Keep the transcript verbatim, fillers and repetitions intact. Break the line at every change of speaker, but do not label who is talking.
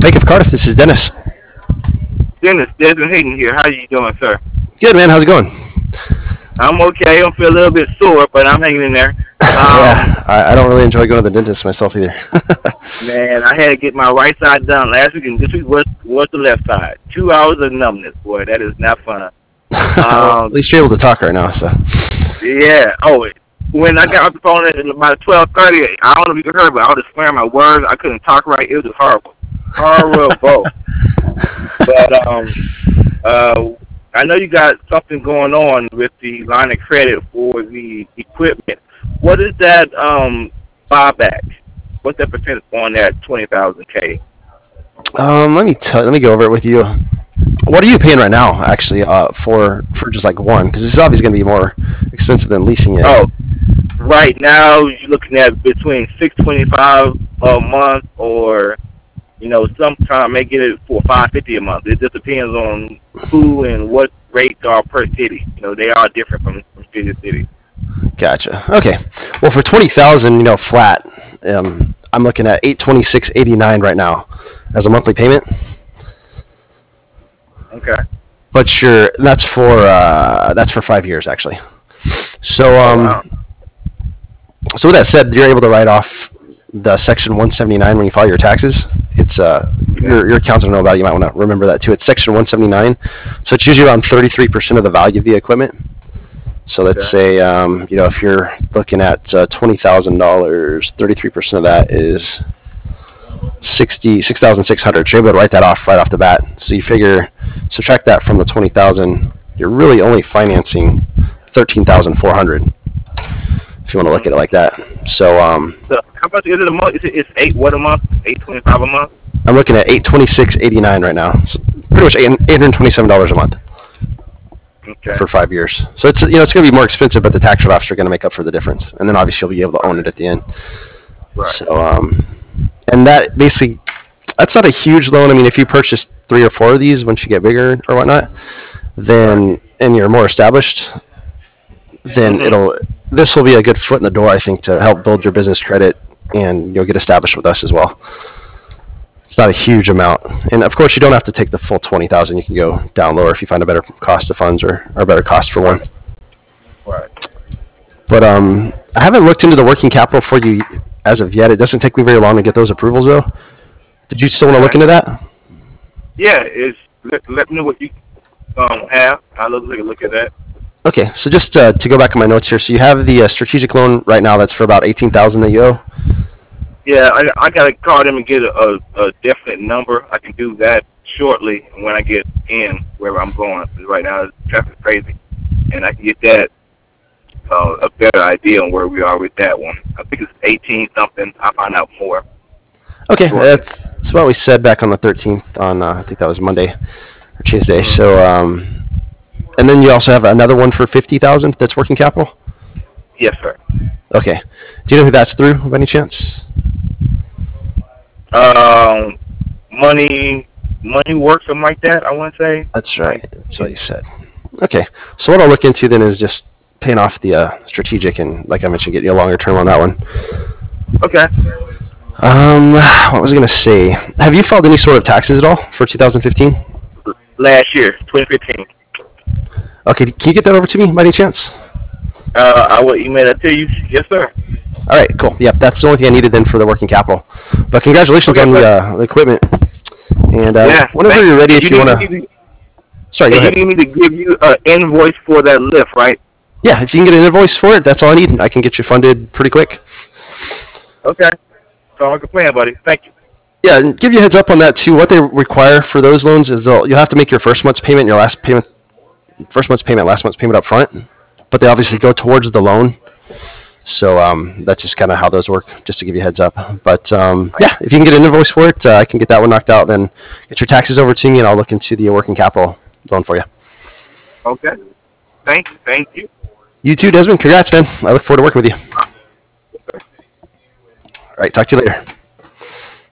Bank of Cardiff. This is Dennis.
Dennis, Desmond Hayden here. How you doing, sir?
Good, man. How's it going?
I'm okay. I feel a little bit sore, but I'm hanging in there. Um,
yeah, I, I don't really enjoy going to the dentist myself either.
man, I had to get my right side done last week, and this week was, was the left side. Two hours of numbness, boy. That is not fun. Um,
At least you're able to talk right now, so.
Yeah. Oh, when I got off the phone at about twelve thirty, I don't know if you could hear, but I was swearing my words. I couldn't talk right. It was horrible. Horrible. But, um, uh, I know you got something going on with the line of credit for the equipment. What is that um, buyback? What's that percentage on that twenty thousand K?
Um, let me tell. Let me go over it with you. What are you paying right now, actually, uh, for for just like one? Because this is obviously going to be more expensive than leasing it.
Oh, right now you're looking at between six twenty five a month, or you know, sometimes may get it for five fifty a month. It just depends on who and what rates are per city. You know, they are different from, from city to city.
Gotcha. Okay. Well, for twenty thousand, you know, flat, um, I'm looking at eight twenty six eighty nine right now as a monthly payment.
Okay.
But sure, that's for uh, that's for five years actually. So um,
oh, wow.
so with that said, you're able to write off the section one seventy-nine when you file your taxes. It's uh your your accountant will know about it. You might want to remember that too. It's section one seventy-nine, so it's usually around thirty-three percent of the value of the equipment. So let's
okay.
say um, you know, if you're looking at uh, twenty thousand dollars, thirty-three percent of that is sixty six thousand six hundred. So you're able to write that off right off the bat. So you figure subtract that from the twenty thousand, you're really only financing thirteen thousand four hundred. If you want to look at it like that. So um,
so how much is it a month? Is it, it's eight what a month? Eight twenty five a month.
I'm looking at eight twenty six eighty nine right now. So pretty much eight hundred twenty seven dollars a month.
Okay.
For five years. So it's, you know, it's going to be more expensive, but the tax write-offs are going to make up for the difference. And then obviously you'll be able to own it at the end.
Right.
So um, and that basically, that's not a huge loan. I mean, if you purchase three or four of these once you get bigger or whatnot, then and you're more established, then mm-hmm. it'll this will be a good foot in the door, I think, to help build your business credit, and you'll get established with us as well. It's not a huge amount, and of course you don't have to take the full twenty thousand. You can go down lower if you find a better cost of funds or, or a better cost for one.
Right.
But um, I haven't looked into the working capital for you as of yet. It doesn't take me very long to get those approvals, though. Did you still want to look into that?
Yeah, it's let, let me know what you um have. I'll look look at that.
Okay, so just uh, to go back on my notes here, so you have the uh, strategic loan right now that's for about eighteen thousand that you owe.
Yeah, I, I got to call them and get a, a, a definite number. I can do that shortly when I get in wherever I'm going. Right now, traffic's crazy. And I can get that, uh, a better idea on where we are with that one. I think it's eighteen something. I'll find out more.
Okay, that's, that's what we said back on the thirteenth on, uh, I think that was Monday or Tuesday.
Mm-hmm.
So, um, and then you also have another one for fifty thousand that's working capital?
Yes, sir.
Okay. Do you know who that's through by any chance?
Um, money, money work, something like that, I want to say.
That's right. That's what you said. Okay. So what I'll look into then is just paying off the uh, strategic and, like I mentioned, getting you a longer term on that one.
Okay.
Um, what was I going to say? Have you filed any sort of taxes at all for two thousand fifteen?
Last year, twenty fifteen.
Okay. Can you get that over to me by any chance?
Uh, I will email that to you. Yes, sir.
All right, cool. Yep, that's the only thing I needed then for the working capital. But congratulations okay, on the, uh, the equipment. And uh, yeah, whenever you're ready, if you, you want to... Sorry, go ahead.
You need me to give you an invoice for that lift, right?
Yeah, if you can get an invoice for it, that's all I need. I can get you funded pretty quick.
Okay. Sounds like a plan, buddy. Thank you.
Yeah, and give you a heads up on that, too. What they require for those loans is they'll, you'll have to make your first month's payment, your last payment, first month's payment, last month's payment up front. But they obviously go towards the loan. So um, that's just kind of how those work, just to give you a heads up. But um, yeah, if you can get an invoice for it, uh, I can get that one knocked out. Then get your taxes over to me, and I'll look into the working capital loan for you.
Okay. Thank you. Thank you.
You too, Desmond. Congrats, man. I look forward to working with you. All right. Talk to you later.